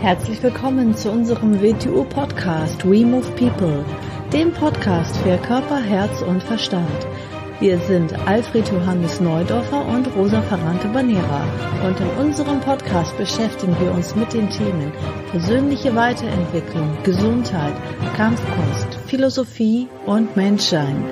Herzlich willkommen zu unserem WTU-Podcast We Move People, dem Podcast für Körper, Herz und Verstand. Wir sind Alfred Johannes Neudorfer und Rosa Ferrante-Banera und in unserem Podcast beschäftigen wir uns mit den Themen persönliche Weiterentwicklung, Gesundheit, Kampfkunst, Philosophie und Menschsein.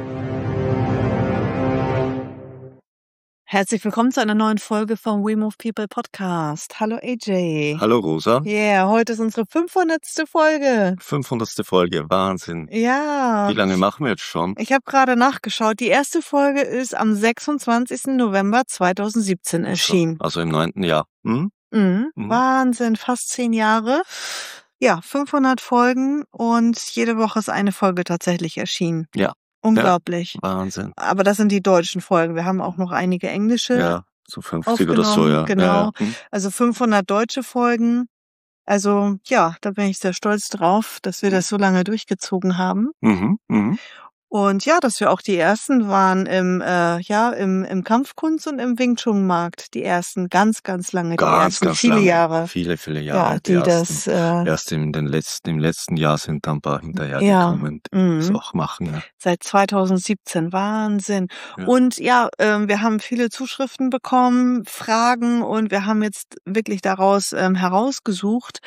Herzlich willkommen zu einer neuen Folge vom We Move People Podcast. Hallo AJ. Hallo Rosa. Yeah, heute ist unsere 500. Folge. 500. Folge, Wahnsinn. Ja. Wie lange machen wir jetzt schon? Ich habe gerade nachgeschaut. Die erste Folge ist am 26. November 2017 erschienen. Also im 9. Jahr. Wahnsinn, fast 10 Jahre. Ja, 500 Folgen und jede Woche ist eine Folge tatsächlich erschienen. Ja. Unglaublich. Ja, Wahnsinn. Aber das sind die deutschen Folgen. Wir haben auch noch einige englische. Ja, so 50 oder so, ja. Genau. Ja. Also 500 deutsche Folgen. Also ja, da bin ich sehr stolz drauf, dass wir das so lange durchgezogen haben. Und ja, dass wir auch die ersten waren im Kampfkunst und im Wing Chun Markt. Die ersten ganz lange, viele lange. Jahre. Viele Jahre. Ja, die das erst im letzten Jahr sind dann ein paar hinterhergekommen, die das auch machen. Ja. Seit 2017, Wahnsinn. Ja. Und ja, wir haben viele Zuschriften bekommen, Fragen und wir haben jetzt wirklich daraus herausgesucht,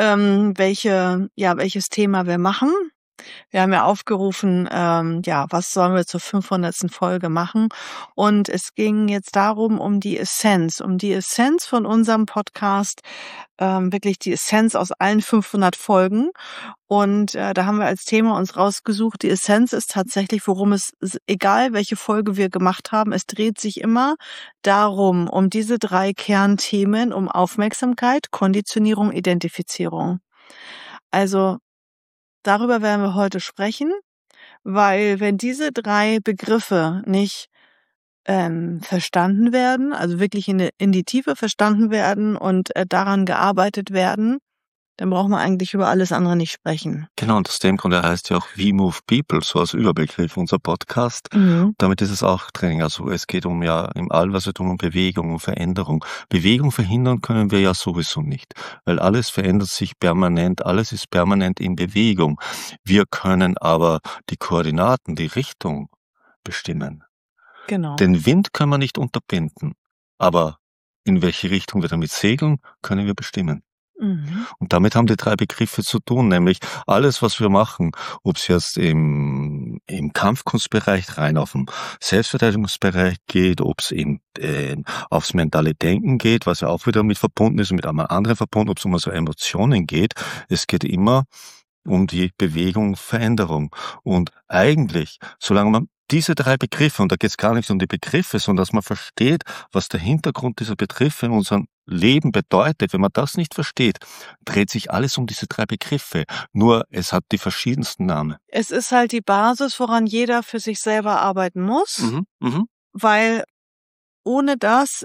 welches Thema wir machen. Wir haben ja aufgerufen, was sollen wir zur 500. Folge machen? Und es ging jetzt darum, um die Essenz von unserem Podcast, wirklich die Essenz aus allen 500 Folgen. Und da haben wir als Thema uns rausgesucht, die Essenz ist tatsächlich, worum es, egal welche Folge wir gemacht haben, es dreht sich immer darum, um diese 3 Kernthemen, um Aufmerksamkeit, Konditionierung, Identifizierung. Also, darüber werden wir heute sprechen, weil wenn diese 3 Begriffe nicht verstanden werden, also wirklich in die Tiefe verstanden werden und daran gearbeitet werden, dann braucht man eigentlich über alles andere nicht sprechen. Genau, und aus dem Grund heißt ja auch We Move People, so als Überbegriff unser Podcast. Damit ist es auch Training. Also es geht im Allweise um Bewegung, um Veränderung. Bewegung verhindern können wir ja sowieso nicht, weil alles verändert sich permanent, alles ist permanent in Bewegung. Wir können aber die Koordinaten, die Richtung bestimmen. Genau. Den Wind können wir nicht unterbinden, aber in welche Richtung wir damit segeln, können wir bestimmen. Und damit haben die 3 Begriffe zu tun, nämlich alles, was wir machen, ob es jetzt im Kampfkunstbereich rein auf dem Selbstverteidigungsbereich geht, ob es aufs mentale Denken geht, was ja auch wieder mit verbunden ist, mit einem anderen verbunden, ob es um so Emotionen geht. Es geht immer um die Bewegung, Veränderung. Und eigentlich, solange man diese 3 Begriffe, und da geht es gar nicht um die Begriffe, sondern dass man versteht, was der Hintergrund dieser Begriffe in unserem Leben bedeutet. Wenn man das nicht versteht, dreht sich alles um diese 3 Begriffe. Nur es hat die verschiedensten Namen. Es ist halt die Basis, woran jeder für sich selber arbeiten muss, weil ohne das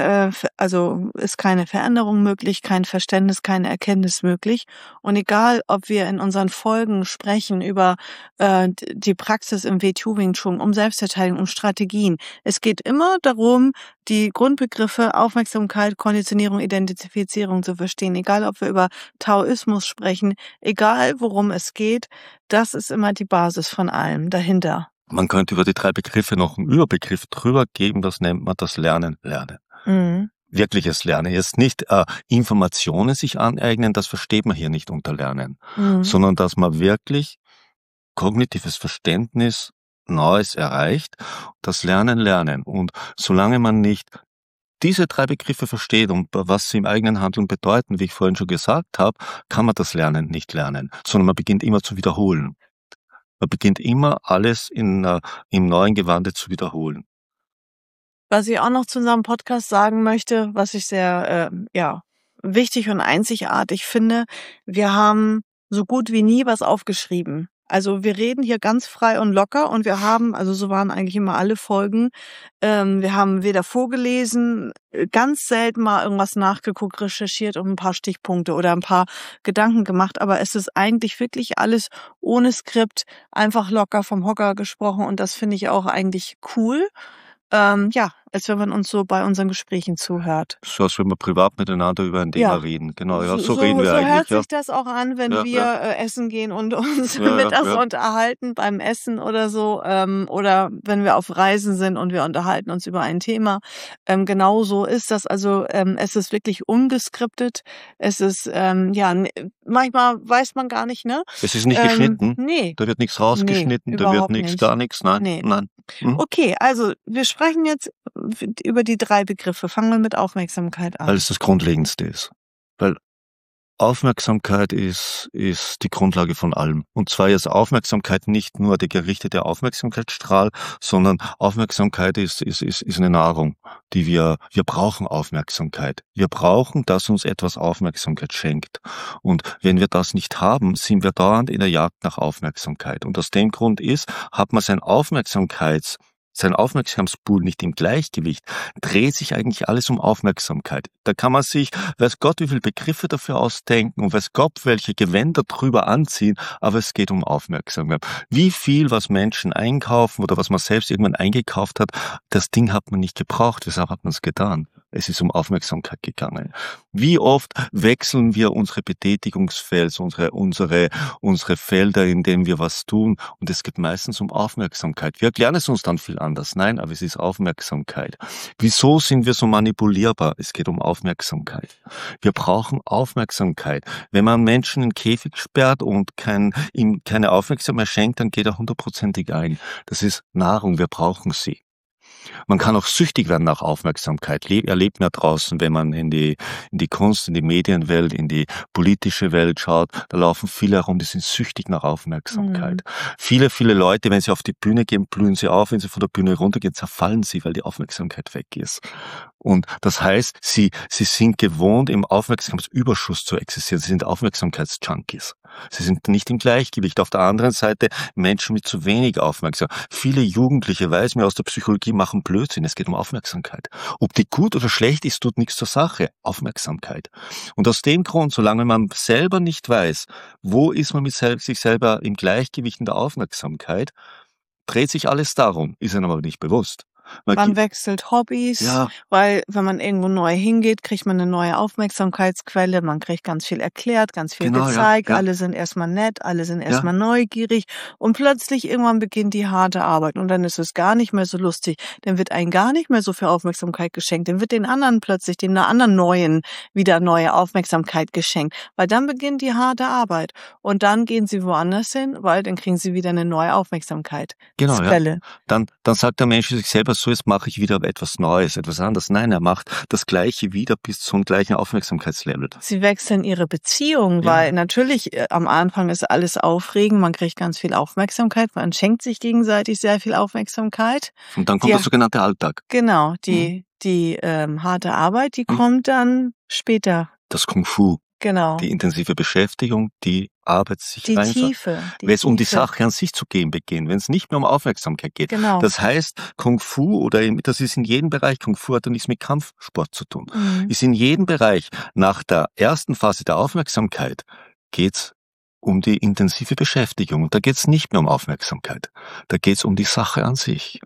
ist keine Veränderung möglich, kein Verständnis, keine Erkenntnis möglich. Und egal, ob wir in unseren Folgen sprechen über die Praxis im WTU Wing Chun, um Selbstverteidigung, um Strategien. Es geht immer darum, die Grundbegriffe Aufmerksamkeit, Konditionierung, Identifizierung zu verstehen. Egal, ob wir über Taoismus sprechen, egal worum es geht, das ist immer die Basis von allem dahinter. Man könnte über die 3 Begriffe noch einen Überbegriff drüber geben, das nennt man das Lernen. Wirkliches Lernen. Jetzt nicht Informationen sich aneignen, das versteht man hier nicht unter Lernen, sondern dass man wirklich kognitives Verständnis Neues erreicht, das Lernen. Und solange man nicht diese 3 Begriffe versteht und was sie im eigenen Handeln bedeuten, wie ich vorhin schon gesagt habe, kann man das Lernen nicht lernen, sondern man beginnt immer zu wiederholen. Man beginnt immer alles im neuen Gewande zu wiederholen. Was ich auch noch zu unserem Podcast sagen möchte, was ich sehr wichtig und einzigartig finde, wir haben so gut wie nie was aufgeschrieben. Also wir reden hier ganz frei und locker und wir haben, also so waren eigentlich immer alle Folgen, wir haben weder vorgelesen, ganz selten mal irgendwas nachgeguckt, recherchiert und ein paar Stichpunkte oder ein paar Gedanken gemacht, aber es ist eigentlich wirklich alles ohne Skript, einfach locker vom Hocker gesprochen und das finde ich auch eigentlich cool. als wenn man uns so bei unseren Gesprächen zuhört. So, als wenn wir privat miteinander über ein Thema reden. Genau, ja, so reden wir so eigentlich. hört Ja. sich das auch an, wenn wir essen gehen und uns Ja, mittags ja. unterhalten beim Essen oder so, oder wenn wir auf Reisen sind und wir unterhalten uns über ein Thema. Genau so ist das. Also es ist wirklich ungeskriptet. Es ist manchmal weiß man gar nicht, ne? Es ist nicht geschnitten. Nee. Da wird nichts rausgeschnitten, Nee, da wird überhaupt nichts, nicht. gar nichts. Nein, Nee. nein. Okay, also wir sprechen jetzt über die 3 Begriffe. Fangen wir mit Aufmerksamkeit an. Weil es das Grundlegendste ist. Weil Aufmerksamkeit ist die Grundlage von allem. Und zwar ist Aufmerksamkeit nicht nur der gerichtete Aufmerksamkeitsstrahl, sondern Aufmerksamkeit ist eine Nahrung, die wir brauchen Aufmerksamkeit. Wir brauchen, dass uns etwas Aufmerksamkeit schenkt. Und wenn wir das nicht haben, sind wir dauernd in der Jagd nach Aufmerksamkeit. Und aus dem Grund hat man sein Aufmerksamkeitspool nicht im Gleichgewicht, dreht sich eigentlich alles um Aufmerksamkeit. Da kann man sich, weiß Gott, wie viele Begriffe dafür ausdenken und weiß Gott, welche Gewänder drüber anziehen, aber es geht um Aufmerksamkeit. Wie viel, was Menschen einkaufen oder was man selbst irgendwann eingekauft hat, das Ding hat man nicht gebraucht, weshalb hat man es getan? Es ist um Aufmerksamkeit gegangen. Wie oft wechseln wir unsere Betätigungsfelder, unsere Felder, in denen wir was tun, und es geht meistens um Aufmerksamkeit. Wir erklären es uns dann viel anders. Nein, aber es ist Aufmerksamkeit. Wieso sind wir so manipulierbar? Es geht um Aufmerksamkeit. Wir brauchen Aufmerksamkeit. Wenn man Menschen in den Käfig sperrt und ihm keine Aufmerksamkeit schenkt, dann geht er 100%ig ein. Das ist Nahrung, wir brauchen sie. Man kann auch süchtig werden nach Aufmerksamkeit. Erlebt man draußen, wenn man in die Kunst, in die Medienwelt, in die politische Welt schaut, da laufen viele herum, die sind süchtig nach Aufmerksamkeit. Viele Leute, wenn sie auf die Bühne gehen, blühen sie auf, wenn sie von der Bühne runtergehen, zerfallen sie, weil die Aufmerksamkeit weg ist. Und das heißt, sie sind gewohnt, im Aufmerksamkeitsüberschuss zu existieren. Sie sind Aufmerksamkeitsjunkies. Sie sind nicht im Gleichgewicht. Auf der anderen Seite Menschen mit zu wenig Aufmerksamkeit. Viele Jugendliche, weiß mir aus der Psychologie, machen Blödsinn. Es geht um Aufmerksamkeit. Ob die gut oder schlecht ist, tut nichts zur Sache. Aufmerksamkeit. Und aus dem Grund, solange man selber nicht weiß, wo ist man mit sich selber im Gleichgewicht in der Aufmerksamkeit, dreht sich alles darum, ist einem aber nicht bewusst. Man wechselt Hobbys, weil wenn man irgendwo neu hingeht, kriegt man eine neue Aufmerksamkeitsquelle, man kriegt ganz viel erklärt, ganz viel gezeigt, alle sind erstmal nett, alle sind erstmal neugierig und plötzlich irgendwann beginnt die harte Arbeit und dann ist es gar nicht mehr so lustig, dann wird einem gar nicht mehr so viel Aufmerksamkeit geschenkt, dann wird den anderen Neuen wieder neue Aufmerksamkeit geschenkt, weil dann beginnt die harte Arbeit und dann gehen sie woanders hin, weil dann kriegen sie wieder eine neue Aufmerksamkeit. Genau, ja. Dann sagt der Mensch sich selber, so, jetzt mache ich wieder etwas Neues, etwas anderes. Nein, er macht das Gleiche wieder bis zum gleichen Aufmerksamkeitslevel. Sie wechseln ihre Beziehung, weil natürlich am Anfang ist alles aufregend, man kriegt ganz viel Aufmerksamkeit, man schenkt sich gegenseitig sehr viel Aufmerksamkeit. Und dann kommt der sogenannte Alltag. Genau, die harte Arbeit, die kommt dann später. Das Kung Fu. Genau. Die intensive Beschäftigung, die Arbeit sich die rein. Tiefe. Wenn es um die Sache an sich zu gehen beginnt, wenn es nicht mehr um Aufmerksamkeit geht. Genau. Das heißt, Kung Fu das ist in jedem Bereich, Kung Fu hat ja nichts mit Kampfsport zu tun. Ist in jedem Bereich, nach der ersten Phase der Aufmerksamkeit, geht's um die intensive Beschäftigung. Da geht's nicht mehr um Aufmerksamkeit. Da geht's um die Sache an sich.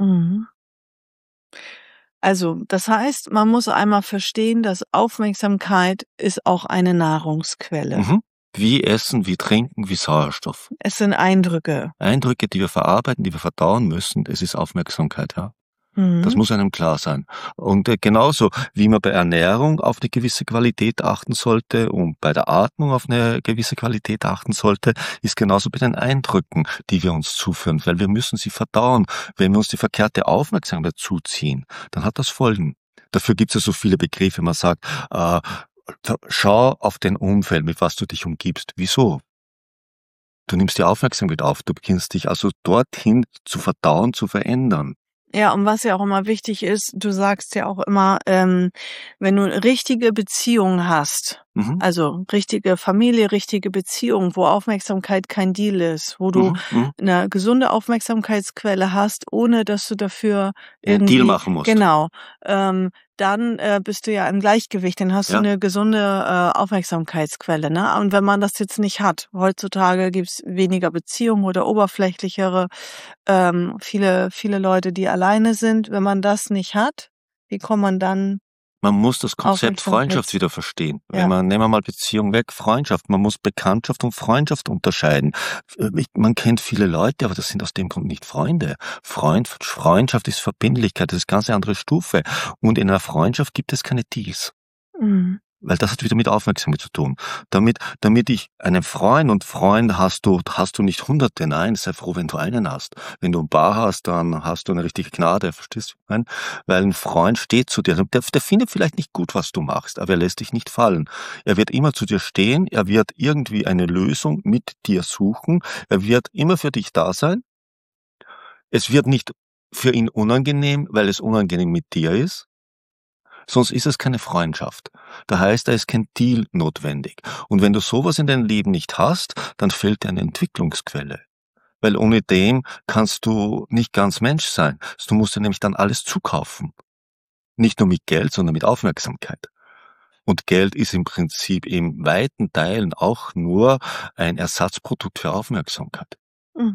Also, das heißt, man muss einmal verstehen, dass Aufmerksamkeit ist auch eine Nahrungsquelle. Wie Essen, wie Trinken, wie Sauerstoff. Es sind Eindrücke. Eindrücke, die wir verarbeiten, die wir verdauen müssen. Es ist Aufmerksamkeit, ja. Das muss einem klar sein. Und genauso wie man bei Ernährung auf eine gewisse Qualität achten sollte und bei der Atmung auf eine gewisse Qualität achten sollte, ist genauso bei den Eindrücken, die wir uns zuführen, weil wir müssen sie verdauen. Wenn wir uns die verkehrte Aufmerksamkeit zuziehen, dann hat das Folgen. Dafür gibt es ja so viele Begriffe. Man sagt, schau auf dein Umfeld, mit was du dich umgibst. Wieso? Du nimmst die Aufmerksamkeit auf, du beginnst dich also dorthin zu verdauen, zu verändern. Ja, und was ja auch immer wichtig ist, du sagst ja auch immer, wenn du eine richtige Beziehung hast, also richtige Familie, richtige Beziehung, wo Aufmerksamkeit kein Deal ist, wo du eine gesunde Aufmerksamkeitsquelle hast, ohne dass du dafür irgendwie Deal machen musst. Genau. Dann bist du ja im Gleichgewicht, dann hast du eine gesunde Aufmerksamkeitsquelle, ne? Und wenn man das jetzt nicht hat, heutzutage gibt's weniger Beziehungen oder oberflächlichere, viele Leute, die alleine sind, wenn man das nicht hat, Wie kommt man dann Man muss das auf den Konzept Punkt Freundschaft mit? wieder verstehen. Ja. Nehmen wir mal Beziehung weg, Freundschaft. Man muss Bekanntschaft und Freundschaft unterscheiden. Man kennt viele Leute, aber das sind aus dem Grund nicht Freunde. Freundschaft ist Verbindlichkeit, das ist eine ganz andere Stufe. Und in einer Freundschaft gibt es keine Deals. Mhm. Weil das hat wieder mit Aufmerksamkeit zu tun. Damit ich einen Freund hast du nicht Hunderte, nein, sei froh, wenn du einen hast. Wenn du ein paar hast, dann hast du eine richtige Gnade, verstehst du? Nein? Weil ein Freund steht zu dir. Der findet vielleicht nicht gut, was du machst, aber er lässt dich nicht fallen. Er wird immer zu dir stehen, er wird irgendwie eine Lösung mit dir suchen, er wird immer für dich da sein. Es wird nicht für ihn unangenehm, weil es unangenehm mit dir ist. Sonst ist es keine Freundschaft. Da heißt, da ist kein Deal notwendig. Und wenn du sowas in deinem Leben nicht hast, dann fehlt dir eine Entwicklungsquelle. Weil ohne dem kannst du nicht ganz Mensch sein. Du musst dir nämlich dann alles zukaufen. Nicht nur mit Geld, sondern mit Aufmerksamkeit. Und Geld ist im Prinzip in weiten Teilen auch nur ein Ersatzprodukt für Aufmerksamkeit. Mhm.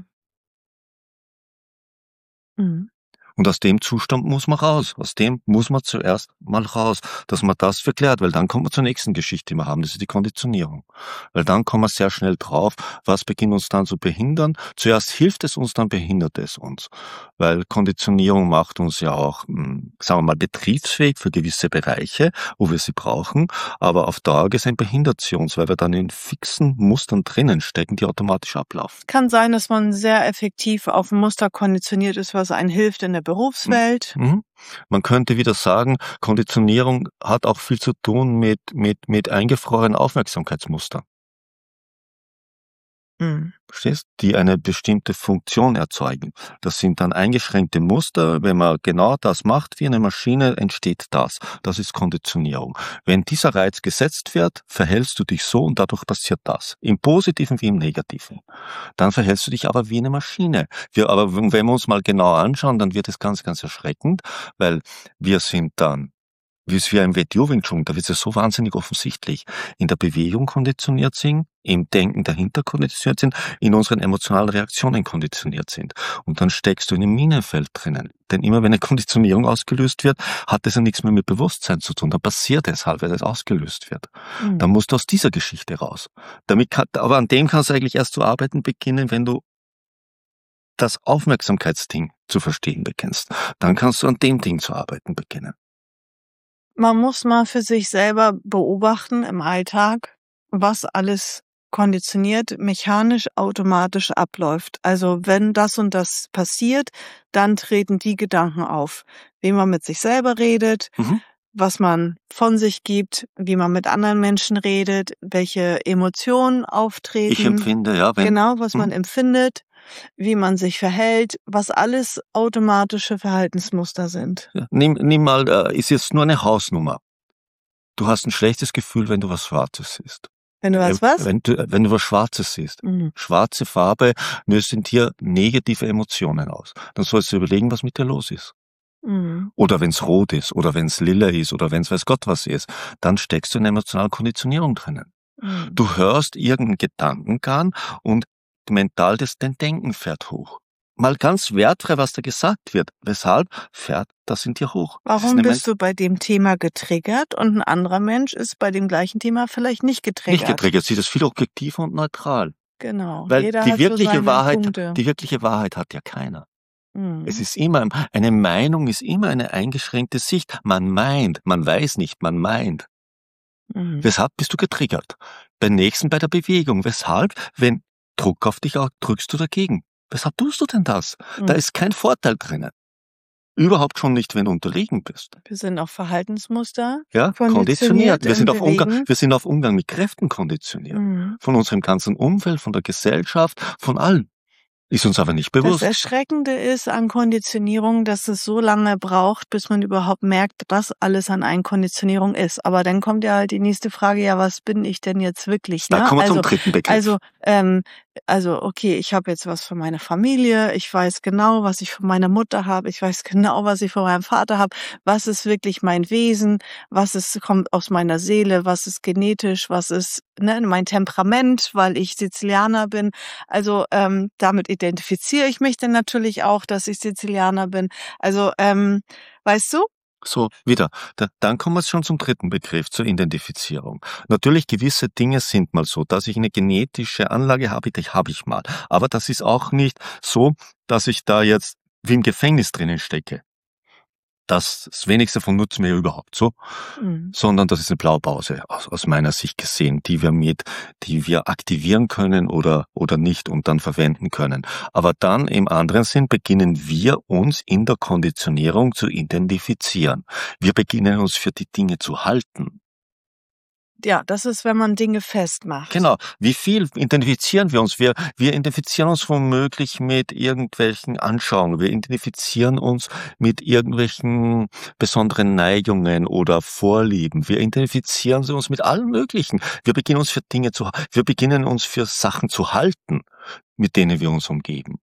Mhm. Und aus dem Zustand muss man raus. Aus dem muss man zuerst mal raus, dass man das verklärt, weil dann kommen wir zur nächsten Geschichte, die wir haben, das ist die Konditionierung. Weil dann kommen wir sehr schnell drauf, was beginnt uns dann zu behindern. Zuerst hilft es uns, dann behindert es uns. Weil Konditionierung macht uns ja auch, sagen wir mal, betriebsfähig für gewisse Bereiche, wo wir sie brauchen, aber auf Dauer gesehen behindert sie uns, weil wir dann in fixen Mustern drinnen stecken, die automatisch ablaufen. Kann sein, dass man sehr effektiv auf ein Muster konditioniert ist, was einem hilft in der Berufswelt. Mhm. Man könnte wieder sagen, Konditionierung hat auch viel zu tun mit eingefrorenen Aufmerksamkeitsmustern. Mhm. Verstehst? Die eine bestimmte Funktion erzeugen. Das sind dann eingeschränkte Muster. Wenn man genau das macht wie eine Maschine, entsteht das. Das ist Konditionierung. Wenn dieser Reiz gesetzt wird, verhältst du dich so und dadurch passiert das. Im Positiven wie im Negativen. Dann verhältst du dich aber wie eine Maschine. Aber wenn wir uns mal genau anschauen, dann wird es ganz, ganz erschreckend, weil wir sind dann wie es wie ein Wing Chun, da wird es so wahnsinnig offensichtlich. In der Bewegung konditioniert sind, im Denken dahinter konditioniert sind, in unseren emotionalen Reaktionen konditioniert sind. Und dann steckst du in einem Minenfeld drinnen. Denn immer wenn eine Konditionierung ausgelöst wird, hat es ja nichts mehr mit Bewusstsein zu tun. Dann passiert es halt, wenn es ausgelöst wird. Mhm. Dann musst du aus dieser Geschichte raus. Aber an dem kannst du eigentlich erst zu arbeiten beginnen, wenn du das Aufmerksamkeitsding zu verstehen bekennst. Dann kannst du an dem Ding zu arbeiten beginnen. Man muss mal für sich selber beobachten im Alltag, was alles konditioniert, mechanisch, automatisch abläuft. Also wenn das und das passiert, dann treten die Gedanken auf. Wie man mit sich selber redet, was man von sich gibt, wie man mit anderen Menschen redet, welche Emotionen auftreten. Ich empfinde, ja. Genau, was man empfindet, wie man sich verhält, was alles automatische Verhaltensmuster sind. Ja, nimm mal, ist jetzt nur eine Hausnummer. Du hast ein schlechtes Gefühl, wenn du was Schwarzes siehst. Wenn du was? Wenn du was Schwarzes siehst. Mhm. Schwarze Farbe löst in dir negative Emotionen aus. Dann sollst du überlegen, was mit dir los ist. Mhm. Oder wenn es rot ist, oder wenn es lila ist, oder wenn es weiß Gott was ist. Dann steckst du in emotionaler Konditionierung drinnen. Mhm. Du hörst irgendeinen Gedankengang und mental dein Denken fährt hoch. Mal ganz wertfrei, was da gesagt wird. Weshalb fährt das in dir hoch? Warum bist du bei dem Thema getriggert und ein anderer Mensch ist bei dem gleichen Thema vielleicht nicht getriggert? Nicht getriggert, sie ist viel objektiver und neutral. Genau. Weil Jeder die hat so wirkliche seine Wahrheit, Punkte. die wirkliche Wahrheit hat ja keiner. Mhm. Es ist immer, eine Meinung ist immer eine eingeschränkte Sicht. Man meint, man weiß nicht, man meint. Mhm. Weshalb bist du getriggert? Beim nächsten bei der Bewegung. Weshalb? Wenn Druck auf dich drückst du dagegen. Weshalb tust du denn das? Da ist kein Vorteil drinnen. Überhaupt schon nicht, wenn du unterlegen bist. Wir sind auf Verhaltensmuster Ja, konditioniert. Wir sind auf Umgang mit Kräften konditioniert. Mhm. Von unserem ganzen Umfeld, von der Gesellschaft, von allen. Ist uns aber nicht bewusst. Das Erschreckende ist an Konditionierung, dass es so lange braucht, bis man überhaupt merkt, was alles an Konditionierung ist. Aber dann kommt ja halt die nächste Frage, ja, was bin ich denn jetzt wirklich? Da kommen wir zum dritten Begriff. Also, okay, ich habe jetzt was von meiner Familie, ich weiß genau, was ich von meiner Mutter habe, ich weiß genau, was ich von meinem Vater habe, was ist wirklich mein Wesen, kommt aus meiner Seele, was ist genetisch, was ist mein Temperament, weil ich Sizilianer bin. Also damit identifiziere ich mich dann natürlich auch, dass ich Sizilianer bin. Also, weißt du? So, wieder. Dann kommen wir schon zum dritten Begriff, zur Identifizierung. Natürlich, gewisse Dinge sind mal so, dass ich eine genetische Anlage habe, die habe ich mal. Aber das ist auch nicht so, dass ich da jetzt wie im Gefängnis drinnen stecke. Das wenigste von nutzen wir überhaupt so, sondern das ist eine Blaupause aus meiner Sicht gesehen, die wir aktivieren können oder nicht und dann verwenden können. Aber dann im anderen Sinn beginnen wir uns in der Konditionierung zu identifizieren. Wir beginnen uns für die Dinge zu halten. Ja, das ist, wenn man Dinge festmacht. Genau. Wie viel identifizieren wir uns? Wir identifizieren uns womöglich mit irgendwelchen Anschauungen. Wir identifizieren uns mit irgendwelchen besonderen Neigungen oder Vorlieben. Wir identifizieren uns mit allem Möglichen. Wir beginnen uns für Sachen zu halten, mit denen wir uns umgeben.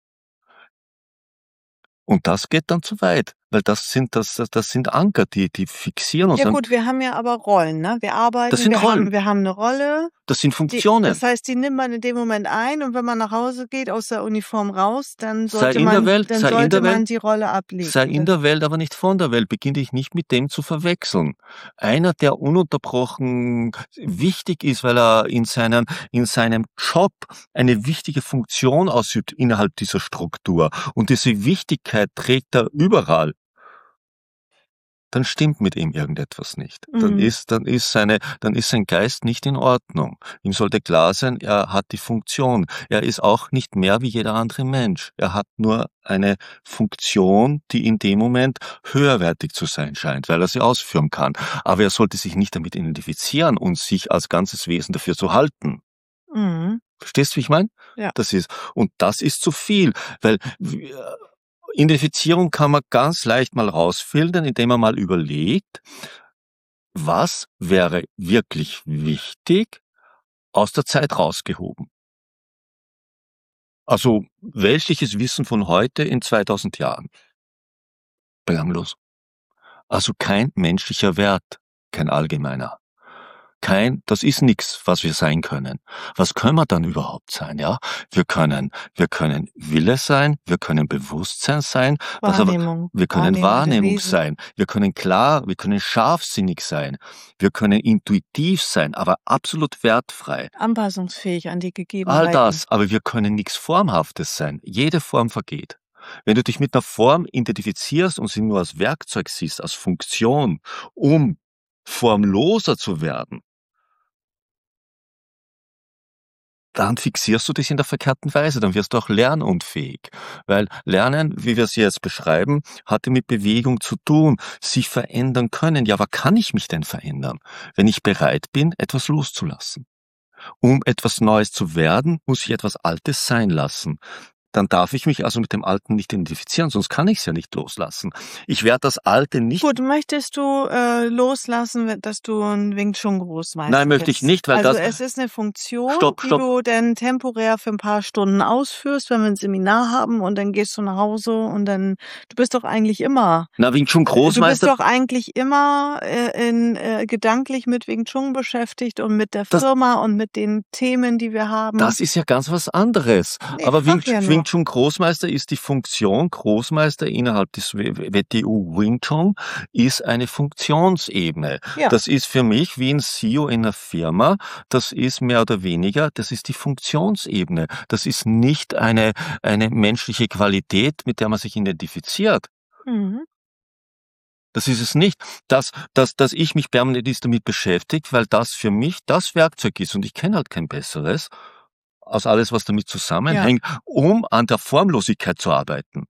Und das geht dann zu weit, weil das sind Anker, die fixieren uns. Ja gut, wir haben ja aber Rollen, ne? Wir arbeiten, Das sind Rollen. Wir haben eine Rolle. Das sind Funktionen. Das heißt, die nimmt man in dem Moment ein und wenn man nach Hause geht, aus der Uniform raus, dann Sei sollte man die Rolle ablegen. Sei in der Welt, aber nicht von der Welt. Beginn dich nicht mit dem zu verwechseln. Einer, der ununterbrochen wichtig ist, weil er in seinem Job eine wichtige Funktion ausübt innerhalb dieser Struktur und diese Wichtigkeit trägt er überall, dann stimmt mit ihm irgendetwas nicht. Dann ist sein Geist nicht in Ordnung. Ihm sollte klar sein, er hat die Funktion. Er ist auch nicht mehr wie jeder andere Mensch. Er hat nur eine Funktion, die in dem Moment höherwertig zu sein scheint, weil er sie ausführen kann. Aber er sollte sich nicht damit identifizieren und sich als ganzes Wesen dafür zu halten. Verstehst du, wie ich meine? Ja. Das ist zu viel, weil Identifizierung kann man ganz leicht mal rausfiltern, indem man mal überlegt, was wäre wirklich wichtig aus der Zeit rausgehoben. Also weltliches Wissen von heute in 2000 Jahren. Belanglos. Also kein menschlicher Wert, kein allgemeiner. Das ist nichts, was wir sein können. Was können wir dann überhaupt sein, ja? Wir können Wille sein, wir können Bewusstsein sein, wir können Wahrnehmung sein, wir können scharfsinnig sein, wir können intuitiv sein, aber absolut wertfrei. Anpassungsfähig an die Gegebenheiten. All das, aber wir können nichts Formhaftes sein. Jede Form vergeht. Wenn du dich mit einer Form identifizierst und sie nur als Werkzeug siehst, als Funktion, um formloser zu werden, dann fixierst du dich in der verkehrten Weise, dann wirst du auch lernunfähig. Weil Lernen, wie wir es jetzt beschreiben, hatte mit Bewegung zu tun, sich verändern können. Ja, aber kann ich mich denn verändern, wenn ich bereit bin, etwas loszulassen? Um etwas Neues zu werden, muss ich etwas Altes sein lassen. Dann darf ich mich also mit dem Alten nicht identifizieren, sonst kann ich es ja nicht loslassen. Ich werde das Alte nicht... Gut, möchtest du loslassen, dass du ein Wing Chun Großmeister Nein, möchte ich nicht, weil es ist eine Funktion, die du dann temporär für ein paar Stunden ausführst, wenn wir ein Seminar haben und dann gehst du nach Hause und dann... Du bist doch eigentlich immer... Wing Chun Großmeister... Du bist doch eigentlich immer gedanklich mit Wing Chun beschäftigt und mit der Firma und mit den Themen, die wir haben. Das ist ja ganz was anderes. Aber Wing Chun Großmeister ist die Funktion. Großmeister innerhalb des WTU Wing Chun ist eine Funktionsebene. Ja. Das ist für mich wie ein CEO in einer Firma. Das ist mehr oder weniger, das ist die Funktionsebene. Das ist nicht eine menschliche Qualität, mit der man sich identifiziert. Das ist es nicht, dass ich mich permanent damit beschäftige, weil das für mich das Werkzeug ist und ich kenne halt kein besseres. Aus alles, was damit zusammenhängt, um an der Formlosigkeit zu arbeiten.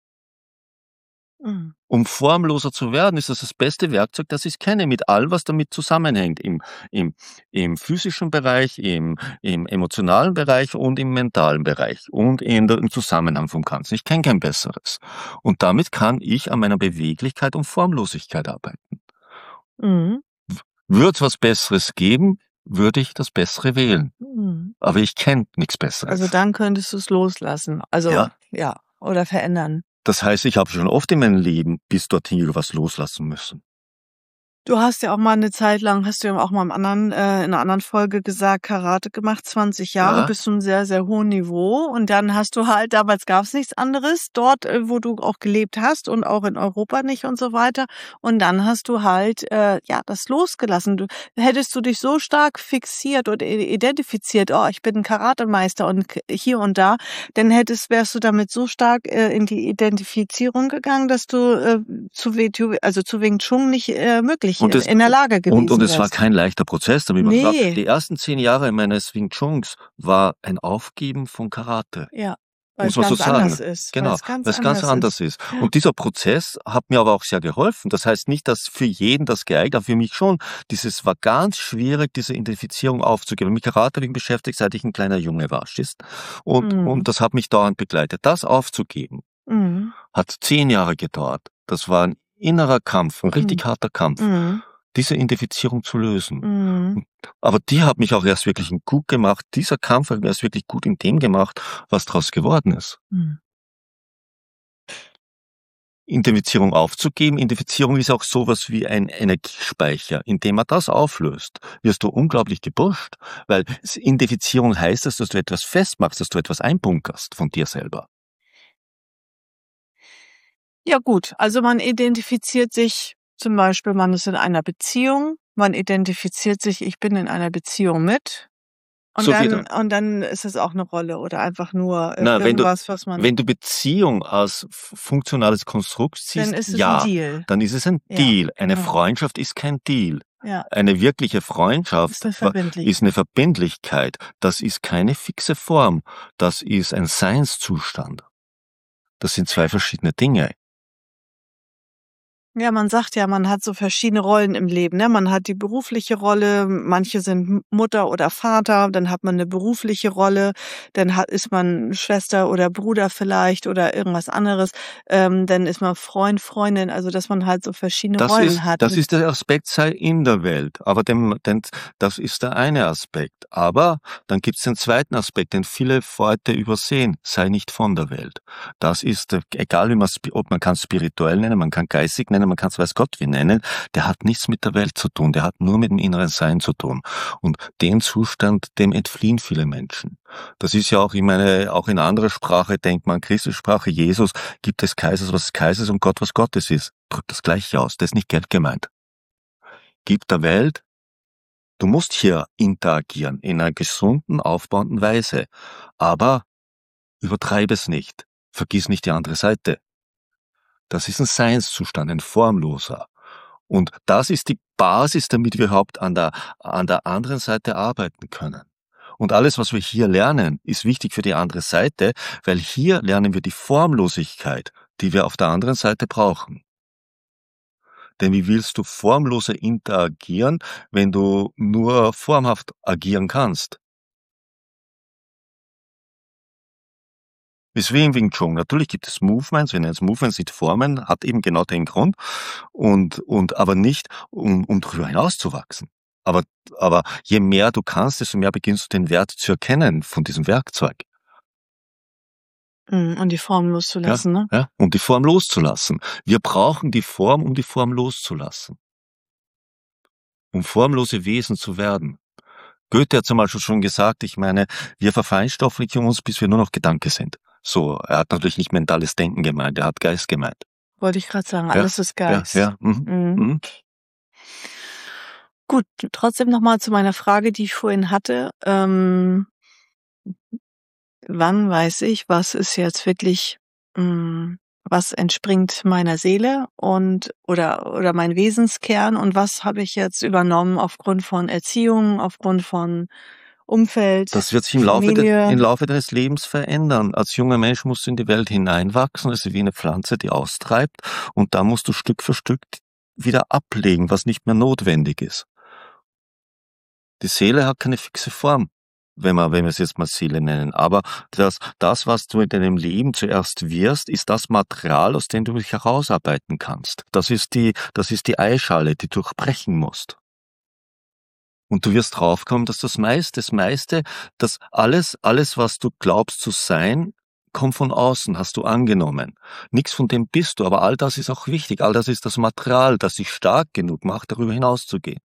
Um formloser zu werden, ist das beste Werkzeug, das ich kenne, mit allem, was damit zusammenhängt, im physischen Bereich, im emotionalen Bereich und im mentalen Bereich und im Zusammenhang vom Ganzen. Ich kenne kein besseres. Und damit kann ich an meiner Beweglichkeit und Formlosigkeit arbeiten. Wird es was Besseres geben, würde ich das Bessere wählen. Aber ich kenne nichts Besseres. Also dann könntest du es loslassen. Also ja, oder verändern. Das heißt, ich habe schon oft in meinem Leben bis dorthin was loslassen müssen. Du hast ja auch mal eine Zeit lang hast du ja auch mal im anderen in 'ner anderen Folge gesagt, Karate gemacht, 20 Jahre Ja, bis zu 'nem sehr, sehr hohen Niveau. Und dann hast du halt damals gab's nichts anderes dort, wo du auch gelebt hast und auch in Europa nicht und so weiter. Und dann hast du halt, ja, das losgelassen. Hättest du dich so stark fixiert und identifiziert: „Oh, ich bin 'n Karatemeister und k hier und da“, dann wärst du damit so stark, in die Identifizierung gegangen, dass du, zu Wing Chun nicht, möglich und in der Lage und gewesen es war wärst. kein leichter Prozess, damit man war Ne, die ersten 10 Jahre meines Wing Chuns war ein Aufgeben von Karate. ja, Muss weil's man so ganz anders sagen. ist, Genau, weil's ganz weil's ganz anders anders ist. ist. Ja. Und dieser Prozess hat mir aber auch sehr geholfen. Das heißt nicht, dass für jeden das geeignet, aber für mich schon. Dieses war ganz schwierig, diese Identifizierung aufzugeben. Mit Karate habe ich mich beschäftigt, seit ich 'n kleiner Junge war, stehst? Mhm. Und das hat mich dauernd begleitet. Das aufzugeben, Mhm. hat 10 Jahre gedauert. Das war 'n innerer Kampf, 'n Mhm. richtig harter Kampf, Mhm. diese Identifizierung zu lösen. Mhm. Hm, aber die hat mich auch erst wirklich gut gemacht. Dieser Kampf hat mich erst wirklich gut in dem gemacht, was draus geworden ist. Mhm. Identifizierung aufzugeben. Identifizierung ist auch sowas wie ein Energiespeicher. Indem man das auflöst, wirst du unglaublich gepusht, weil Identifizierung heißt, dass du etwas festmachst, dass du etwas einbunkerst von dir selber. Ja gut, also man identifiziert sich zum Beispiel, man ist in einer Beziehung, man identifiziert sich, ich bin in einer Beziehung mit und So wie dann ist es auch 'ne Rolle oder einfach nur, na, irgendwas, was man wenn du Beziehung als funktionales Konstrukt dann siehst, ist es 'n ja, Deal. dann ist es ein Ja, Deal. Eine genau. Freundschaft ist kein Deal. Ja, Eine wirkliche ist Freundschaft 'ne ist eine Verbindlichkeit. Verbindlichkeit. Das ist keine fixe Form. Das ist ein Seinszustand. Das sind 2 verschiedene Dinge. Ja, man sagt ja, man hat so verschiedene Rollen im Leben, ne? Man hat die berufliche Rolle, manche sind Mutter oder Vater, dann hat man eine berufliche Rolle, dann ist man Schwester oder Bruder vielleicht oder irgendwas anderes, dann ist man Freund, Freundin, also dass man halt so verschiedene Rollen hat. Das ist der Aspekt sei in der Welt, aber das ist der eine Aspekt. Aber dann gibt's den zweiten Aspekt, den viele heute übersehen: Sei nicht von der Welt. Das ist, egal wie man ob man kann's spirituell nennen, man kann geistig nennen, man kann's weiß Gott wie nennen, der hat nichts mit der Welt zu tun, der hat nur mit dem inneren Sein zu tun. Und den Zustand, dem entfliehen viele Menschen. Das ist ja auch, ich meine, auch in anderer Sprache, denkt man, Christussprache, Jesus, gibt es Kaisers, was Kaisers und Gott, was Gottes ist. Drückt das Gleiche aus. Das ist nicht Geld gemeint. Gib der Welt, du musst hier interagieren in einer gesunden, aufbauenden Weise. Aber übertreibe es nicht. Vergiss nicht die andere Seite. Das ist ein Seinszustand, ein formloser. Und das ist die Basis, damit wir überhaupt an der anderen Seite arbeiten können. Und alles, was wir hier lernen, ist wichtig für die andere Seite, weil hier lernen wir die Formlosigkeit, die wir auf der anderen Seite brauchen. Denn wie willst du formloser interagieren, wenn du nur formhaft agieren kannst? Ist wie im Wing Chun. Natürlich gibt es Movements, wir nennen es Movements, sind Formen, hat eben genau den Grund und aber nicht, um drüber hinauszuwachsen. Aber aber je mehr du kannst, desto mehr beginnst du den Wert zu erkennen von diesem Werkzeug. Und die Form Ja, loszulassen, ne? ja, um die Form loszulassen. Wir brauchen die Form, um die Form loszulassen, um formlose Wesen zu werden. Goethe hat zum Beispiel schon gesagt, ich meine, wir verfeinstofflichen uns, bis wir nur noch Gedanke sind. So, er hat natürlich nicht mentales Denken gemeint, er hat Geist gemeint. Wollte ich grad sagen, Ja, alles ist ja, Geist. ja, mhm, Mhm. mhm. Gut, trotzdem noch mal zu meiner Frage, die ich vorhin hatte. Wann weiß ich, was ist jetzt wirklich was entspringt meiner Seele und oder mein Wesenskern und was habe ich jetzt übernommen aufgrund von Erziehung, aufgrund von Umfeld, Das wird sich Familie? im Laufe deines Lebens verändern. Als junger Mensch musst du in die Welt hineinwachsen, das ist wie eine Pflanze, die austreibt, und da musst du Stück für Stück wieder ablegen, was nicht mehr notwendig ist. Die Seele hat keine fixe Form, wenn wir es jetzt mal Seele nennen. Aber das, was du in deinem Leben zuerst wirst, ist das Material, aus dem du dich herausarbeiten kannst. Das ist die Eischale, die du durchbrechen musst. Und du wirst draufkommen, dass das meiste, was du glaubst zu sein, kommt von außen, hast du angenommen. Nichts von dem bist du, aber all das ist auch wichtig. All das ist das Material, das dich stark genug macht, darüber hinauszugehen.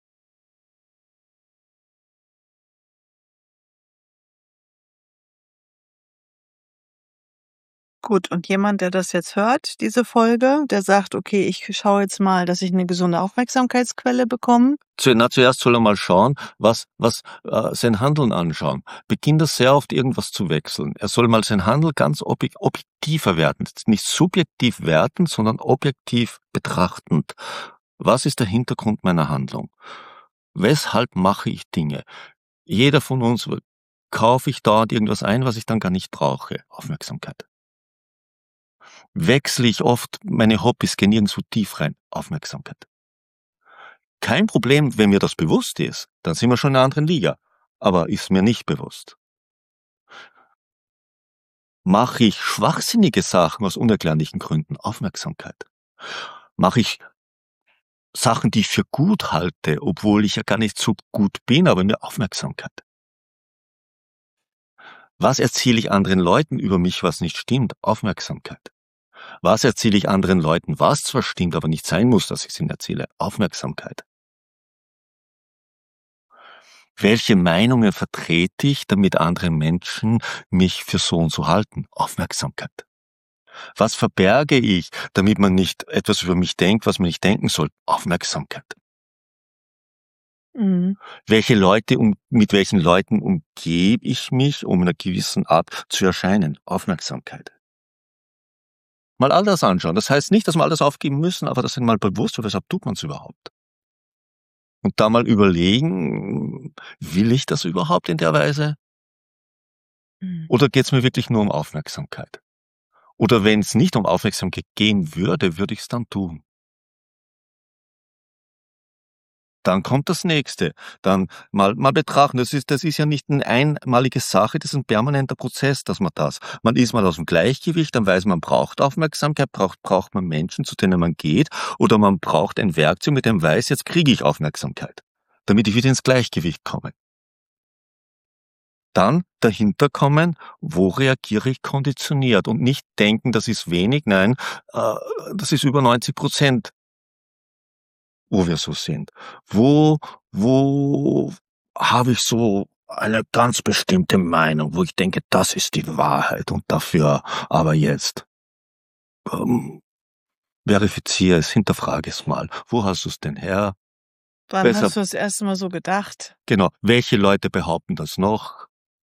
Gut, und jemand, der das jetzt hört, diese Folge, der sagt: „Okay, ich schaue jetzt mal, dass ich eine gesunde Aufmerksamkeitsquelle bekomme.“ Zuerst soll er mal schauen, sein Handeln anschauen. Beginnt er sehr oft irgendwas zu wechseln. Er soll mal sein Handeln ganz objektiver werten. Nicht subjektiv werten, sondern objektiv betrachtend. Was ist der Hintergrund meiner Handlung? Weshalb mache ich Dinge? Jeder von uns kaufe ich dort irgendwas ein, was ich dann gar nicht brauche. Aufmerksamkeit. Wechsle ich oft meine Hobbys, gehen nirgendwo tief rein. Aufmerksamkeit. Kein Problem, wenn mir das bewusst ist, dann sind wir schon in einer anderen Liga. Aber ist mir nicht bewusst. Mache ich schwachsinnige Sachen aus unerklärlichen Gründen? Aufmerksamkeit. Mache ich Sachen, die ich für gut halte, obwohl ich ja gar nicht so gut bin, aber mir Aufmerksamkeit. Was erzähle ich anderen Leuten über mich, was nicht stimmt? Aufmerksamkeit. Was erzähle ich anderen Leuten, was zwar stimmt, aber nicht sein muss, dass ich es ihnen erzähle? Aufmerksamkeit. Welche Meinungen vertrete ich, damit andere Menschen mich für so und so halten? Aufmerksamkeit. Was verberge ich, damit man nicht etwas über mich denkt, was man nicht denken soll? Aufmerksamkeit. Mhm. Mit welchen Leuten umgebe ich mich, um in einer gewissen Art zu erscheinen? Aufmerksamkeit. Mal all das anschauen. Das heißt nicht, dass wir alles aufgeben müssen, aber das sind mal bewusst, weshalb tut man es überhaupt? Und da mal überlegen, will ich das überhaupt in der Weise? Oder geht es mir wirklich nur um Aufmerksamkeit? Oder wenn es nicht um Aufmerksamkeit gehen würde, würde ich es dann tun? Dann kommt das Nächste. Dann mal betrachten. Das ist ja nicht eine einmalige Sache, das ist ein permanenter Prozess, dass man das. Man ist mal aus dem Gleichgewicht, dann weiß man braucht Aufmerksamkeit, braucht man Menschen, zu denen man geht, oder man braucht ein Werkzeug, mit dem weiß, jetzt kriege ich Aufmerksamkeit, damit ich wieder ins Gleichgewicht komme. Dann dahinter kommen, wo reagiere ich konditioniert und nicht denken, das ist wenig, nein, das ist über 90%. Wo wir so sind. Wo habe ich so eine ganz bestimmte Meinung, wo ich denke, das ist die Wahrheit und dafür aber jetzt verifiziere es, hinterfrage es mal. Wo hast du es denn her? Wann hast du das erste Mal so gedacht? Genau. Welche Leute behaupten das noch?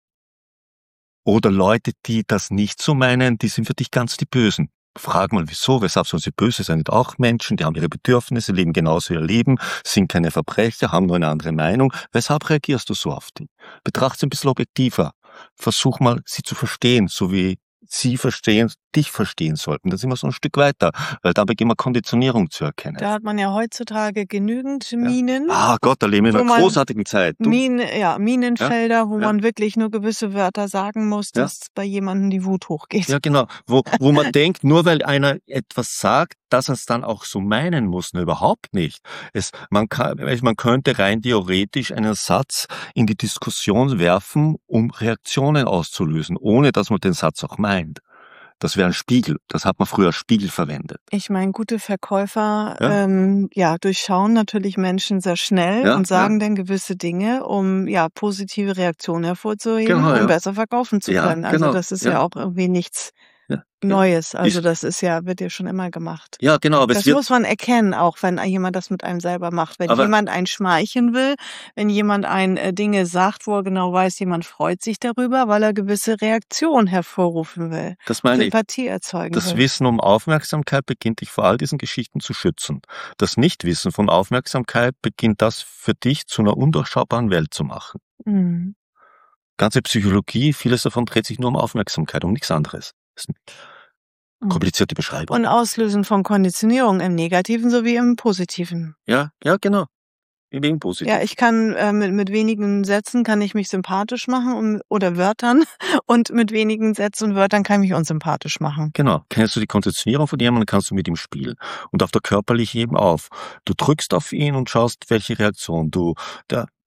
Oder Leute, die das nicht so meinen, die sind für dich ganz die Bösen. Frag mal, wieso, weshalb sollen sie böse sein? Sind auch Menschen, die haben ihre Bedürfnisse, leben genauso ihr Leben, sind keine Verbrecher, haben nur eine andere Meinung. Weshalb reagierst du so auf die? Betrachte sie ein bisschen objektiver. Versuch mal, sie zu verstehen, so wie sie dich verstehen sollten. Da sind wir so ein Stück weiter, weil da beginnen wir Konditionierung zu erkennen. Da hat man ja heutzutage genügend Minen. Ah Gott, da leben wir in einer großartigen Zeit. Minenfelder, wo man wirklich nur gewisse Wörter sagen muss, dass bei jemandem die Wut hochgeht. Ja, genau. Wo man denkt, nur weil einer etwas sagt, dass er es dann auch so meinen muss. Ne, überhaupt nicht. Man könnte rein theoretisch einen Satz in die Diskussion werfen, um Reaktionen auszulösen, ohne dass man den Satz auch meint. Das wäre ein Spiegel. Das hat man früher als Spiegel verwendet. Ich meine, gute Verkäufer durchschauen natürlich Menschen sehr schnell und sagen dann gewisse Dinge, um positive Reaktionen hervorzuheben, um besser verkaufen zu können. Also das ist ja auch irgendwie nichts Neues. Also das wird ja schon immer gemacht. Ja, genau. Aber das muss man erkennen, auch wenn jemand das mit einem selber macht. Wenn jemand einen schmeicheln will, wenn jemand Dinge sagt, wo er genau weiß, jemand freut sich darüber, weil er gewisse Reaktionen hervorrufen will. Das meine ich. Sympathie erzeugen will. Das Wissen um Aufmerksamkeit beginnt dich vor all diesen Geschichten zu schützen. Das Nichtwissen von Aufmerksamkeit beginnt das für dich zu einer undurchschaubaren Welt zu machen. Mhm. Ganze Psychologie, vieles davon dreht sich nur um Aufmerksamkeit, um nichts anderes. Das ist eine komplizierte Beschreibung. Und Auslösen von Konditionierung im Negativen sowie im Positiven. Ja, genau. Im Positiven. Ja, ich kann mit wenigen Sätzen kann ich mich sympathisch machen oder Wörtern und mit wenigen Sätzen und Wörtern kann ich mich unsympathisch machen. Genau. Kennst du die Konditionierung von jemandem, kannst du mit ihm spielen. Und auf der körperlichen Ebene auf. Du drückst auf ihn und schaust, welche Reaktion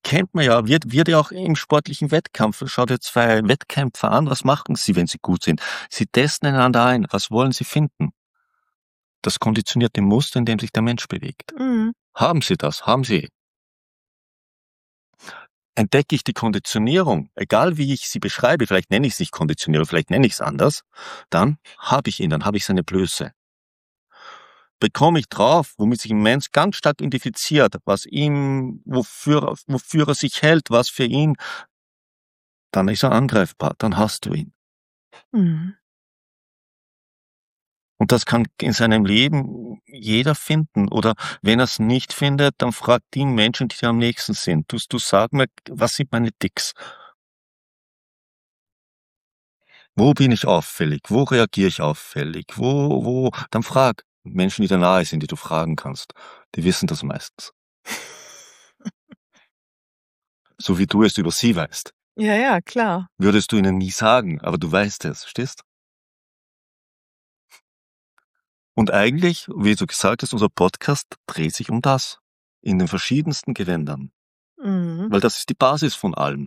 Kennt man ja, wird ja auch im sportlichen Wettkampf. Schau dir 2 Wettkämpfer an, was machen sie, wenn sie gut sind? Sie testen einander ein, was wollen sie finden? Das konditionierte Muster, in dem sich der Mensch bewegt. Mhm. Haben sie das? Haben sie? Entdecke ich die Konditionierung, egal wie ich sie beschreibe, vielleicht nenne ich es nicht Konditionierung, vielleicht nenne ich es anders, dann habe ich ihn, dann habe ich seine Blöße. Bekomme ich drauf, womit sich ein Mensch ganz stark identifiziert, was ihm, wofür er sich hält, was für ihn, dann ist er angreifbar, dann hast du ihn. Mhm. Und das kann in seinem Leben jeder finden. Oder wenn er es nicht findet, dann fragt die Menschen, die dir am nächsten sind. Du sag mir, was sind meine Ticks? Wo bin ich auffällig? Wo reagiere ich auffällig? Dann frag Menschen, die dir nahe sind, die du fragen kannst. Die wissen das meistens. So wie du es über sie weißt. Ja, ja, klar. Würdest du ihnen nie sagen, aber du weißt es, verstehst? Und eigentlich, wie du gesagt hast, unser Podcast dreht sich um das. In den verschiedensten Gewändern. Mhm. Weil das ist die Basis von allem.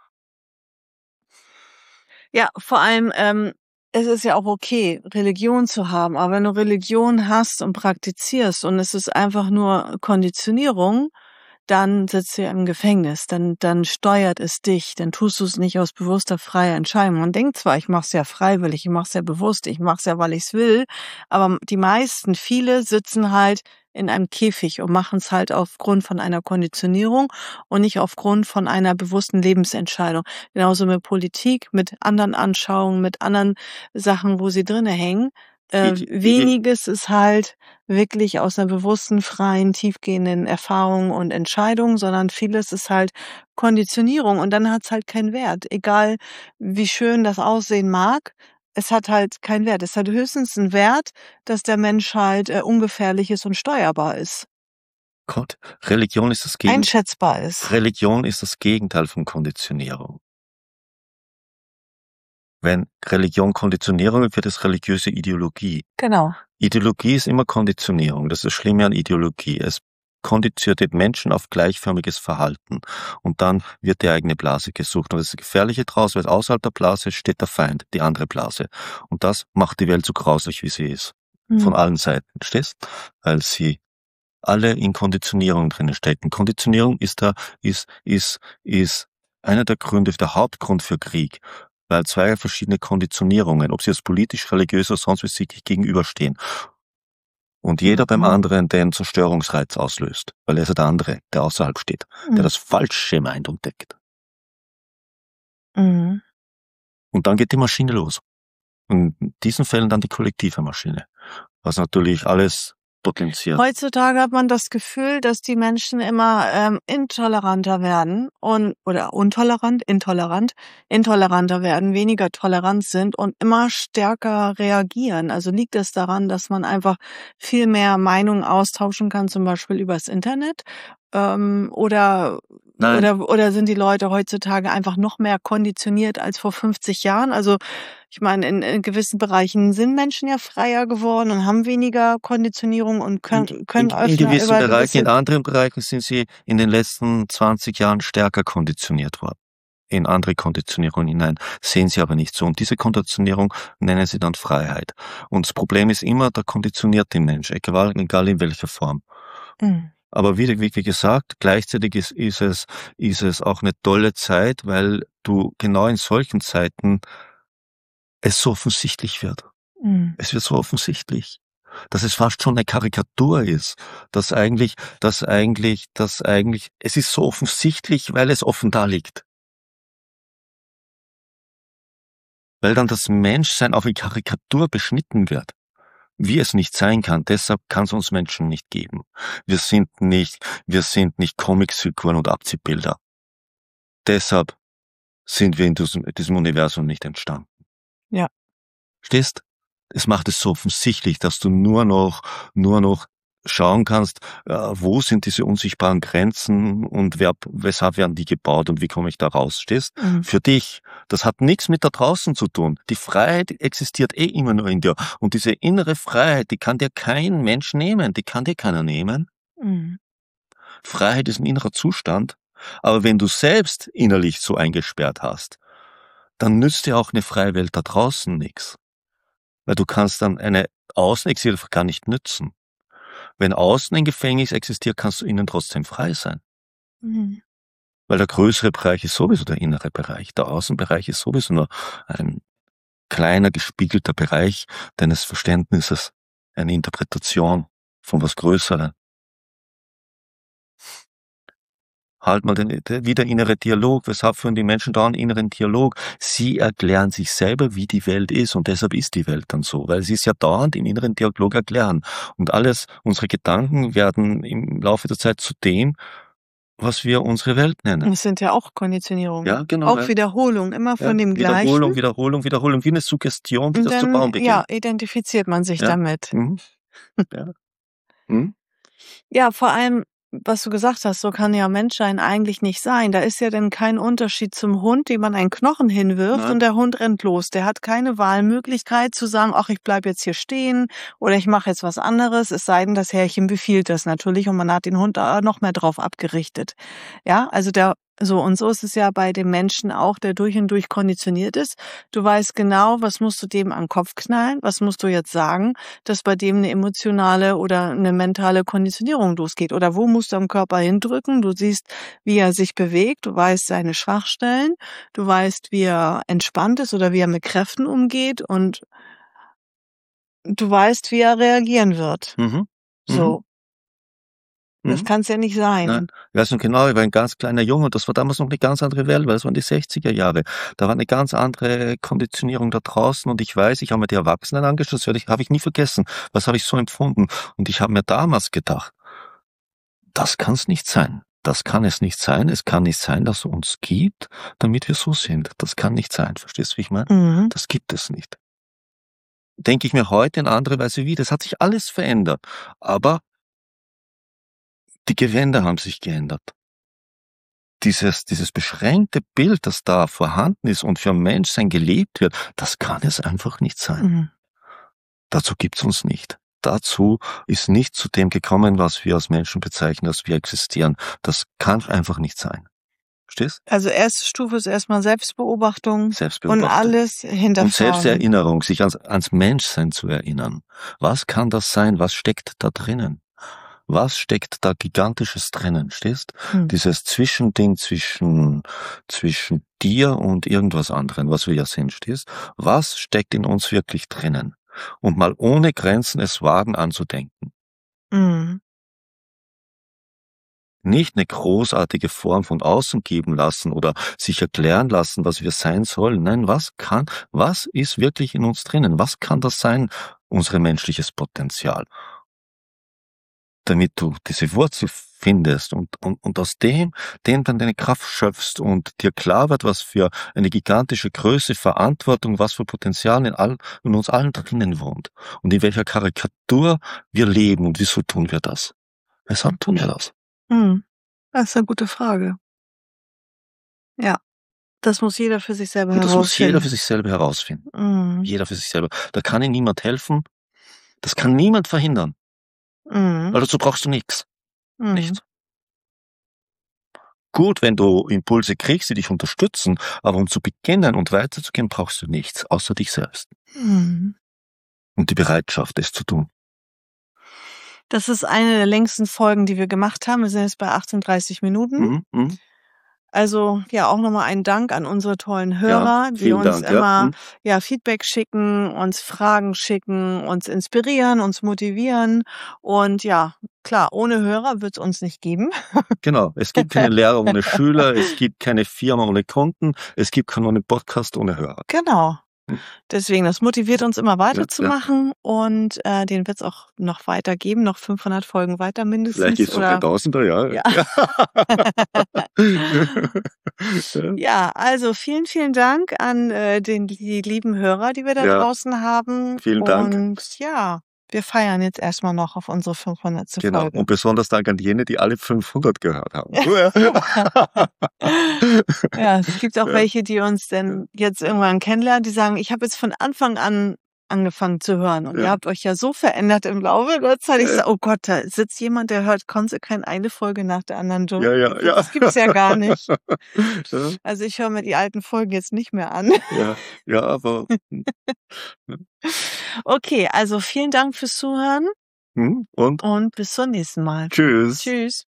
Ja, vor allem, es ist ja auch okay, Religion zu haben, aber wenn du Religion hast und praktizierst und es ist einfach nur Konditionierung, dann sitzt du ja im Gefängnis, dann steuert es dich, dann tust du es nicht aus bewusster, freier Entscheidung. Man denkt zwar, ich mache es ja freiwillig, ich mache es ja bewusst, ich mache es ja, weil ich es will, aber die meisten, viele sitzen halt in einem Käfig und machen es halt aufgrund von einer Konditionierung und nicht aufgrund von einer bewussten Lebensentscheidung. Genauso mit Politik, mit anderen Anschauungen, mit anderen Sachen, wo sie drinne hängen. Weniges ist halt wirklich aus einer bewussten, freien, tiefgehenden Erfahrung und Entscheidung, sondern vieles ist halt Konditionierung und dann hat's halt keinen Wert. Egal, wie schön das aussehen mag, es hat halt keinen Wert. Es hat höchstens einen Wert, dass der Mensch halt, ungefährlich ist und steuerbar ist, Gott, einschätzbar ist. Religion ist das Gegenteil von Konditionierung. Wenn Religion Konditionierung wird, es religiöse Ideologie. Genau. Ideologie ist immer Konditionierung. Das ist das Schlimme an Ideologie. Es konditioniert den Menschen auf gleichförmiges Verhalten. Und dann wird die eigene Blase gesucht. Und das Gefährliche draus, weil außerhalb der Blase steht der Feind, die andere Blase. Und das macht die Welt so grauslich, wie sie ist. Von allen Seiten. Verstehst? Weil sie alle in Konditionierung drinnen stecken. Konditionierung ist einer der Gründe, der Hauptgrund für Krieg. Weil 2 verschiedene Konditionierungen, ob sie jetzt politisch, religiös oder sonst wie sich gegenüberstehen. Und jeder beim anderen den Zerstörungsreiz auslöst. Weil er ist ja der andere, der außerhalb steht, der das Falsche meint und deckt. Mhm. Und dann geht die Maschine los. Und in diesen Fällen dann die kollektive Maschine. Was natürlich alles potenziert. Heutzutage hat man das Gefühl, dass die Menschen immer intoleranter werden oder intoleranter werden, weniger tolerant sind und immer stärker reagieren. Also liegt es daran, dass man einfach viel mehr Meinungen austauschen kann, zum Beispiel übers Internet? Oder sind die Leute heutzutage einfach noch mehr konditioniert als vor 50 Jahren? Also ich meine, in gewissen Bereichen sind Menschen ja freier geworden und haben weniger Konditionierung und können in öfter gewissen über Bereichen, in anderen Bereichen sind sie in den letzten 20 Jahren stärker konditioniert worden. In andere Konditionierungen hinein, sehen sie aber nicht so. Und diese Konditionierung nennen sie dann Freiheit. Und das Problem ist immer, der konditionierte Mensch, egal in welcher Form. Aber wie gesagt, gleichzeitig ist es auch eine tolle Zeit, weil du genau in solchen Zeiten es so offensichtlich wird. Es wird so offensichtlich, dass es fast schon eine Karikatur ist, dass eigentlich, es ist so offensichtlich, weil es offen da liegt. Weil dann das Menschsein auf eine Karikatur beschnitten wird. Wie es nicht sein kann, deshalb kann es uns Menschen nicht geben. Wir sind nicht Comicsfiguren und Abziehbilder. Deshalb sind wir in diesem Universum nicht entstanden. Ja. Verstehst? Es macht es so offensichtlich, dass du nur noch schauen kannst, wo sind diese unsichtbaren Grenzen und weshalb werden die gebaut und wie komme ich da raus, verstehst? Für dich. Das hat nichts mit da draußen zu tun. Die Freiheit existiert immer nur in dir. Und diese innere Freiheit, die kann dir kein Mensch nehmen, die kann dir keiner nehmen. Freiheit ist ein innerer Zustand, Aber wenn du selbst innerlich so eingesperrt hast, dann nützt dir auch eine freie Welt da draußen nichts. Weil du kannst dann eine Außenexil gar nicht nützen. Wenn außen ein Gefängnis existiert, kannst du innen trotzdem frei sein. Mhm. Weil der größere Bereich ist sowieso der innere Bereich. Der Außenbereich ist sowieso nur ein kleiner, gespiegelter Bereich deines Verständnisses, eine Interpretation von was Größerem. Halt mal wieder innere Dialog. Weshalb führen die Menschen da einen inneren Dialog? Sie erklären sich selber, wie die Welt ist, und deshalb ist die Welt dann so, weil sie es ja dauernd im inneren Dialog erklären. Und unsere Gedanken werden im Laufe der Zeit zu dem, was wir unsere Welt nennen. Das sind ja auch Konditionierungen. Ja, genau. Auch Wiederholung, immer von dem Gleichen. Wiederholung, wie eine Suggestion, die Und das zu dann, bauen beginnt. ja, identifiziert man sich damit. Ja. Mhm. Ja, vor allem, was du gesagt hast, so kann ja Menschsein eigentlich nicht sein. Da ist ja dann kein Unterschied zum Hund, dem man einen Knochen hinwirft. Nein. Und der Hund rennt los. Der hat keine Wahlmöglichkeit zu sagen, ach, ich bleib jetzt hier stehen oder ich mache jetzt was anderes, es sei denn, das Herrchen befiehlt das natürlich und man hat den Hund da noch mehr drauf abgerichtet. Ja, also und so ist es ja bei dem Menschen auch, der durch und durch konditioniert ist. Du weißt genau, was musst du dem an den Kopf knallen, was musst du jetzt sagen, dass bei dem eine emotionale oder eine mentale Konditionierung losgeht. Oder wo musst du am Körper hindrücken? Du siehst, wie er sich bewegt, du weißt seine Schwachstellen, du weißt, wie er entspannt ist oder wie er mit Kräften umgeht und du weißt, wie er reagieren wird. So. Das kann es ja nicht sein. Nein, ich weiß noch genau, ich war ein ganz kleiner Junge und das war damals noch eine ganz andere Welt, weil es waren die 60er Jahre. Da war eine ganz andere Konditionierung da draußen und ich weiß, ich habe mir die Erwachsenen angeschaut, das habe ich nie vergessen. Was habe ich so empfunden? Und ich habe mir damals gedacht, das kann es nicht sein. Das kann es nicht sein. Es kann nicht sein, dass es uns gibt, damit wir so sind. Das kann nicht sein. Verstehst du, wie ich meine? Mhm. Das gibt es nicht. Denke ich mir heute in andere Weise wieder. Es hat sich alles verändert. Aber die Gewänder haben sich geändert. Dieses beschränkte Bild, das da vorhanden ist und für Menschsein gelebt wird, das kann es einfach nicht sein. Mhm. Dazu gibt's uns nicht. Dazu ist nicht zu dem gekommen, was wir als Menschen bezeichnen, dass wir existieren. Das kann einfach nicht sein. Verstehst? Also erste Stufe ist erstmal Selbstbeobachtung und alles hinterfragen. Und Selbsterinnerung, sich ans Menschsein zu erinnern. Was kann das sein? Was steckt da drinnen? Was steckt da Gigantisches drinnen, stehst? Dieses Zwischending zwischen dir und irgendwas anderem, was wir ja sind, stehst? Was steckt in uns wirklich drinnen? Und mal ohne Grenzen es wagen anzudenken. Mhm. Nicht eine großartige Form von außen geben lassen oder sich erklären lassen, was wir sein sollen. Nein, was ist wirklich in uns drinnen? Was kann das sein, unser menschliches Potenzial? Damit du diese Wurzel findest und aus dem dann deine Kraft schöpfst und dir klar wird, was für eine gigantische Größe, Verantwortung, was für Potenzial in uns allen drinnen wohnt und in welcher Karikatur wir leben und wieso tun wir das? Weshalb tun wir das? Das ist eine gute Frage. Ja, das muss jeder für sich selber herausfinden. Das muss jeder für sich selber herausfinden. Jeder für sich selber. Da kann ihm niemand helfen. Das kann niemand verhindern. Weil dazu brauchst du nichts. Nichts. Gut, wenn du Impulse kriegst, die dich unterstützen, aber um zu beginnen und weiterzugehen, brauchst du nichts, außer dich selbst. Und die Bereitschaft, es zu tun. Das ist eine der längsten Folgen, die wir gemacht haben. Wir sind jetzt bei 38 Minuten. Also ja, auch nochmal ein Dank an unsere tollen Hörer, die uns immer Feedback schicken, uns Fragen schicken, uns inspirieren, uns motivieren. Und ja, klar, ohne Hörer wird es uns nicht geben. Genau, es gibt keine Lehrer ohne Schüler, es gibt keine Firma ohne Kunden, es gibt keinen Podcast ohne Hörer. Genau. Deswegen, das motiviert uns immer weiterzumachen und den wird es auch noch weitergeben, noch 500 Folgen weiter mindestens. Vielleicht ist es noch 1000er, ja. Ja, also vielen, vielen Dank an die lieben Hörer, die wir da draußen haben. Vielen Dank. Und ja, wir feiern jetzt erstmal noch auf unsere 500. Genau. Folge. Und besonders Dank an jene, die alle 500 gehört haben. Ja, es gibt auch welche, die uns denn jetzt irgendwann kennenlernen, die sagen, ich habe jetzt von Anfang an angefangen zu hören. Und ihr habt euch ja so verändert im Laufe der Zeit. Ich sage, oh Gott, da sitzt jemand, der hört konsequent eine Folge nach der anderen durch. Ja. Das gibt's ja gar nicht. Ja. Also ich höre mir die alten Folgen jetzt nicht mehr an. Ja, aber Okay, also vielen Dank fürs Zuhören und und bis zum nächsten Mal. tschüss. Tschüss.